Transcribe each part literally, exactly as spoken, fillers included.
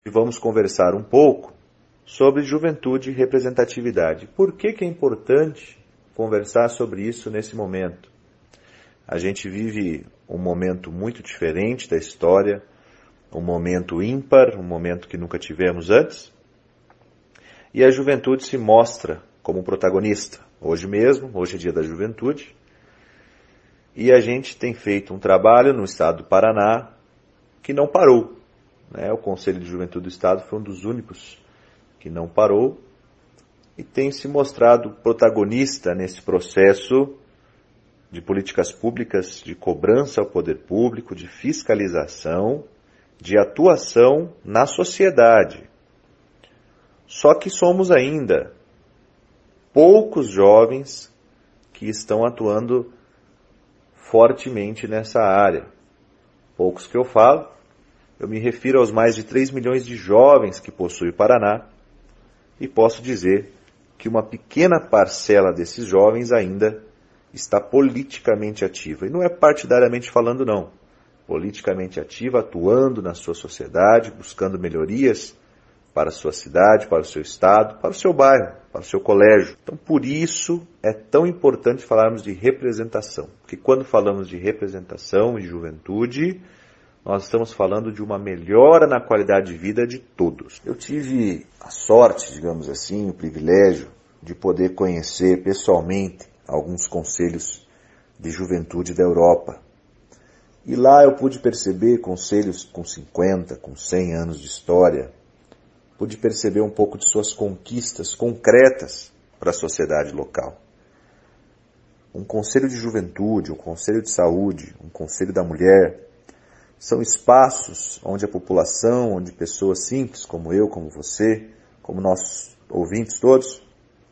vamos conversar um pouco sobre juventude e representatividade. Por que que é importante conversar sobre isso nesse momento? A gente vive um momento muito diferente da história, um momento ímpar, um momento que nunca tivemos antes, e a juventude se mostra como protagonista. Hoje mesmo, hoje é dia da juventude, e a gente tem feito um trabalho no estado do Paraná que não parou. Né? O Conselho de Juventude do Estado foi um dos únicos que não parou e tem se mostrado protagonista nesse processo de políticas públicas, de cobrança ao poder público, de fiscalização, de atuação na sociedade. Só que somos ainda poucos jovens que estão atuando fortemente nessa área. Poucos que eu falo, eu me refiro aos mais de três milhões de jovens que possui o Paraná e posso dizer que uma pequena parcela desses jovens ainda está politicamente ativa. E não é partidariamente falando, não. Politicamente ativa, atuando na sua sociedade, buscando melhorias para a sua cidade, para o seu estado, para o seu bairro, para o seu colégio. Então, por isso é tão importante falarmos de representação. Porque quando falamos de representação e juventude, nós estamos falando de uma melhora na qualidade de vida de todos. Eu tive a sorte, digamos assim, o privilégio de poder conhecer pessoalmente alguns conselhos de juventude da Europa. E lá eu pude perceber conselhos com cinquenta, com cem anos de história, pude perceber um pouco de suas conquistas concretas para a sociedade local. Um conselho de juventude, um conselho de saúde, um conselho da mulher, são espaços onde a população, onde pessoas simples como eu, como você, como nossos ouvintes todos,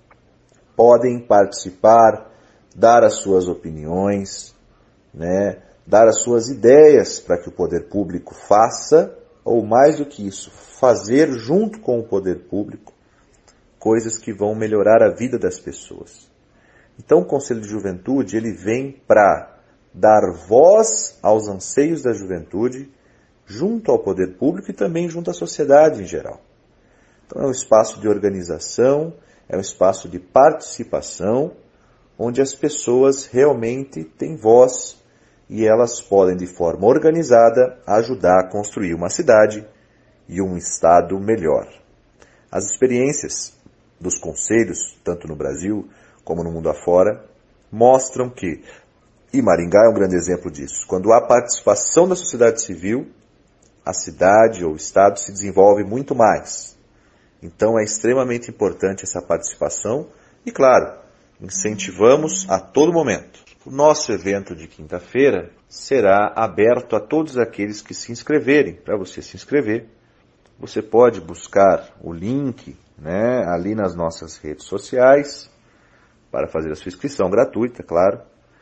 podem participar, dar as suas opiniões, né, dar as suas ideias para que o poder público faça, ou mais do que isso, fazer junto com o poder público coisas que vão melhorar a vida das pessoas. Então o Conselho de Juventude ele vem para dar voz aos anseios da juventude junto ao poder público e também junto à sociedade em geral. Então é um espaço de organização, é um espaço de participação, onde as pessoas realmente têm voz e elas podem, de forma organizada, ajudar a construir uma cidade e um estado melhor. As experiências dos conselhos, tanto no Brasil como no mundo afora, mostram que, e Maringá é um grande exemplo disso, quando há participação da sociedade civil, a cidade ou o estado se desenvolve muito mais. Então é extremamente importante essa participação e, claro, incentivamos a todo momento. O nosso evento de quinta-feira será aberto a todos aqueles que se inscreverem. Para você se inscrever, você pode buscar o link, né, ali nas nossas redes sociais para fazer a sua inscrição gratuita, claro.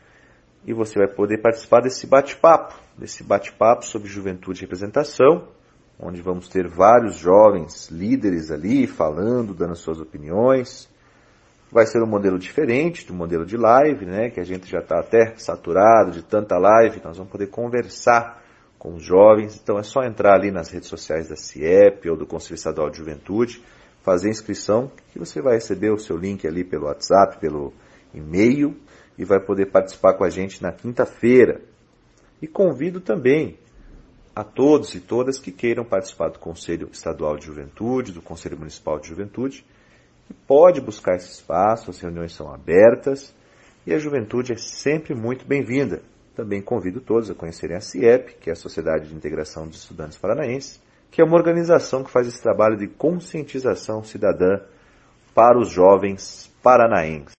E você vai poder participar desse bate-papo, desse bate-papo sobre juventude e representação, onde vamos ter vários jovens líderes ali falando, dando suas opiniões. Vai ser um modelo diferente do modelo de live, né, que a gente já está até saturado de tanta live. Nós vamos poder conversar com os jovens. Então é só entrar ali nas redes sociais da CIEP ou do Conselho Estadual de Juventude, fazer a inscrição, que você vai receber o seu link ali pelo WhatsApp, pelo e-mail, e vai poder participar com a gente na quinta-feira. E convido também a todos e todas que queiram participar do Conselho Estadual de Juventude, do Conselho Municipal de Juventude, que pode buscar esse espaço, as reuniões são abertas e a juventude é sempre muito bem-vinda. Também convido todos a conhecerem a CIEP, que é a Sociedade de Integração dos Estudantes Paranaenses, que é uma organização que faz esse trabalho de conscientização cidadã para os jovens paranaenses.